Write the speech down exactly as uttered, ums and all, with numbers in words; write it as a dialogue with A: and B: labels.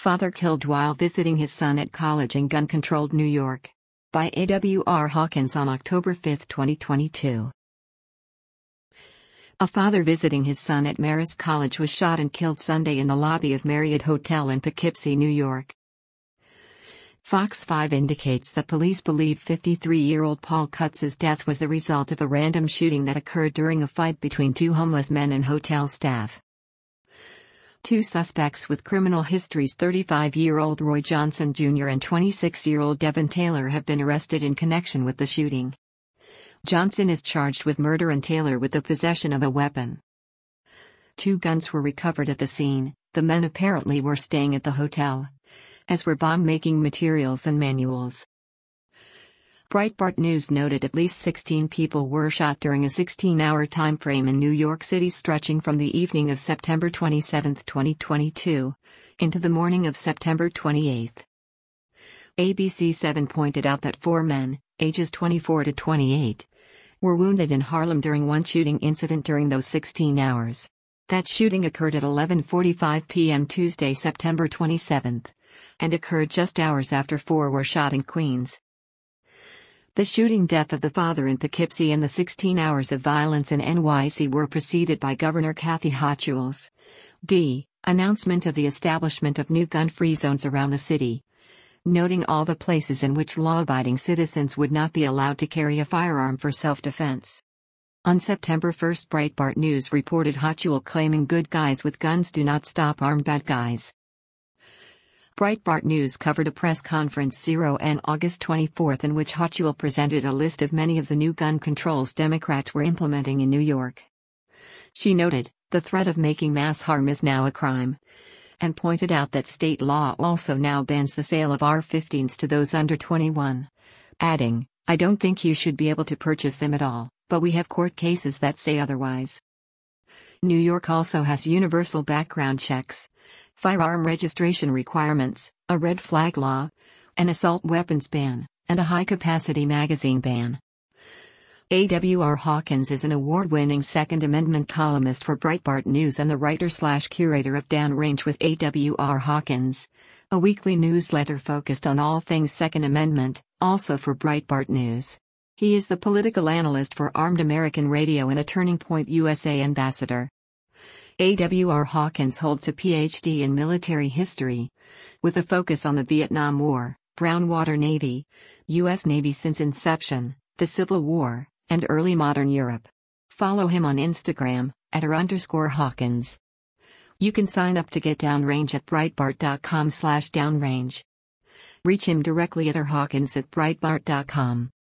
A: Father killed while visiting his son at college in gun-controlled New York. By A W R Hawkins on October fifth, twenty twenty-two. A father visiting his son at Marist College was shot and killed Sunday in the lobby of Marriott Hotel in Poughkeepsie, New York. Fox five indicates that police believe fifty-three-year-old Paul Kutz's death was the result of a random shooting that occurred during a fight between two homeless men and hotel staff. Two suspects with criminal histories, thirty-five-year-old Roy Johnson Junior and twenty-six-year-old Devin Taylor, have been arrested in connection with the shooting. Johnson is charged with murder and Taylor with the possession of a weapon. Two guns were recovered at the scene. The men apparently were staying at the hotel, as were bomb-making materials and manuals. Breitbart News noted at least sixteen people were shot during a sixteen-hour time frame in New York City stretching from the evening of September twenty-seventh, twenty twenty-two, into the morning of September twenty-eighth. A B C seven pointed out that four men, ages twenty-four to twenty-eight, were wounded in Harlem during one shooting incident during those sixteen hours. That shooting occurred at eleven forty-five p m Tuesday, September twenty-seventh, and occurred just hours after four were shot in Queens. The shooting death of the father in Poughkeepsie and the sixteen hours of violence in N Y C were preceded by Governor Kathy Hochul's D. announcement of the establishment of new gun-free zones around the city, noting all the places in which law-abiding citizens would not be allowed to carry a firearm for self-defense. On September first, Breitbart News reported Hochul claiming good guys with guns do not stop armed bad guys. Breitbart News covered a press conference on August twenty-fourth in which Hochul presented a list of many of the new gun controls Democrats were implementing in New York. She noted, the threat of making mass harm is now a crime, and pointed out that state law also now bans the sale of A R fifteens to those under twenty-one, adding, I don't think you should be able to purchase them at all, but we have court cases that say otherwise. New York also has universal background checks, firearm registration requirements, a red flag law, an assault weapons ban, and a high-capacity magazine ban. A W R Hawkins is an award-winning Second Amendment columnist for Breitbart News and the writer-slash-curator of Downrange with A W R Hawkins, a weekly newsletter focused on all things Second Amendment, also for Breitbart News. He is the political analyst for Armed American Radio and a Turning Point U S A ambassador. A W R Hawkins holds a P H D in military history, with a focus on the Vietnam War, Brown Water Navy, U S Navy since inception, the Civil War, and early modern Europe. Follow him on Instagram, at r underscore Hawkins. You can sign up to get Downrange at breitbart dot com slash downrange. Reach him directly at r hawkins at breitbart dot com.